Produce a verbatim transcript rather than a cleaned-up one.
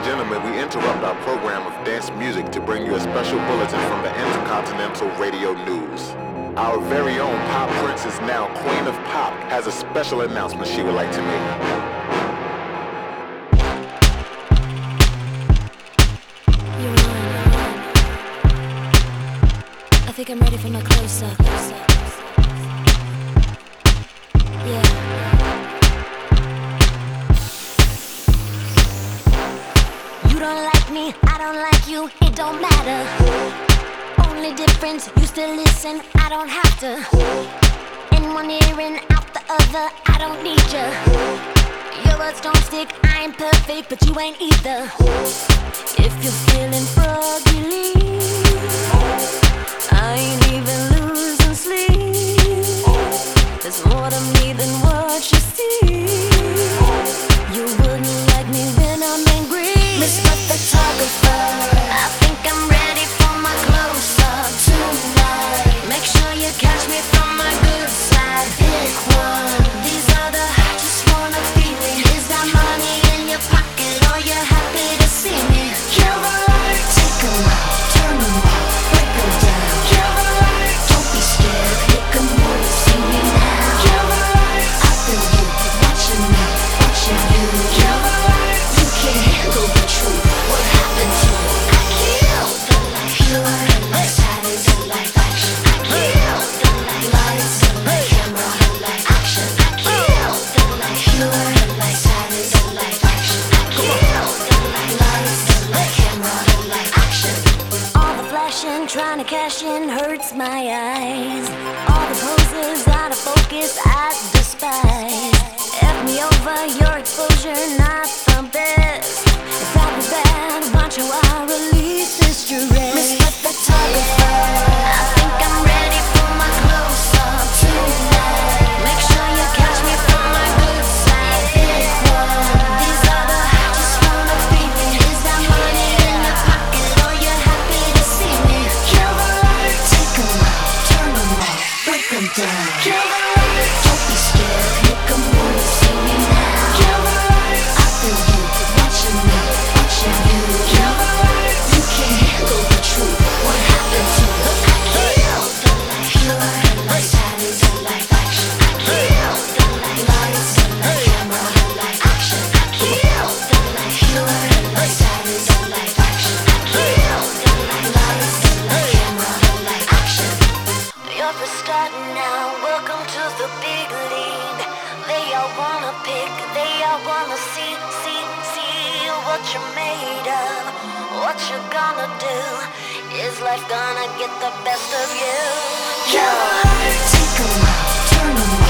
and gentlemen, we interrupt our program of dance music to bring you a special bulletin from the Intercontinental Radio News. Our very own Pop Princess, now Queen of Pop, has a special announcement she would like to make. I think I'm ready for my close-up. Yeah. You don't like me, I don't like you, it don't matter. Only difference, you still listen, I don't have to. In one ear and out the other, I don't need you. Your words don't stick, I ain't perfect, but you ain't either. If you're feeling froggy, I ain't even losing sleep. There's more to me than what you see. You wouldn't like me when I'm angry. Mister Photographer, I think I'm ready for my close-up tonight. Make sure you catch me from my good side. Pick one. These are the I just wanna feel it. Is that money in your pocket or you happy to see me? You're right. Take 'em out, turn 'em out, break 'em down. You're right. Don't be scared, pick 'em when you see me now. You're right. I feel you, watching me, watching you. You're right. You can't handle the truth. What happened to me? I killed the light. Pure like Saturday light action. I killed the light. Lights, like camera, like action. I killed the light. Pure like Saturday light action. I killed the light. Lights, like camera, like action. All the flashing, trying to cash in hurts my eyes. All the poses out of focus, I despise. F me over, your exposure not the best. If that was bad, watch how I release this stress. Mister Photographer, I think I'm ready for my close-up tonight. Make sure you catch me from my good side. Pick one. These are the I just wanna be me. Is that money in your pocket or you happy to see me? You're right. Take 'em out, turn 'em out, break 'em down. You're right. Don't be scared, pick 'em when you see me now. You're right. I feel you, watching me, watching you. You're right. You can't handle the truth. What happened to me? I killed the light. Pure like Saturday light action. I killed the light. Lights, like camera, like action. I killed the light. Pure like Saturday light action. I killed the light. Lights, like camera, like action. You're a star now, welcome to the big league. They all wanna pick, they all wanna see, see, see what you're made of, what you're gonna do. Is life gonna get the best of you? You're hard, take 'em out, turn 'em out.